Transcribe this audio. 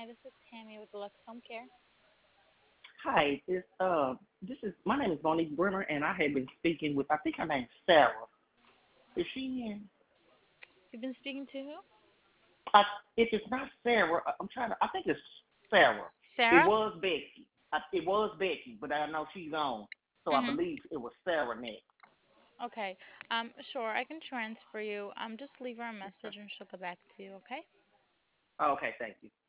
This is Tammy with Lux Home Care. Hi, this is my name is Monique Brenner, and I have been speaking with I think her name's Sarah. Is she in? You've been speaking to who? I, if it's not Sarah, I'm trying to. I think it's Sarah. It Sarah? was Becky. It was Becky, but I know she's on, so I Mm-hmm. believe it was Sarah next. Okay. Sure, I can transfer you. Just leave her a Okay. message and she'll get back to you, okay? Okay. Thank you.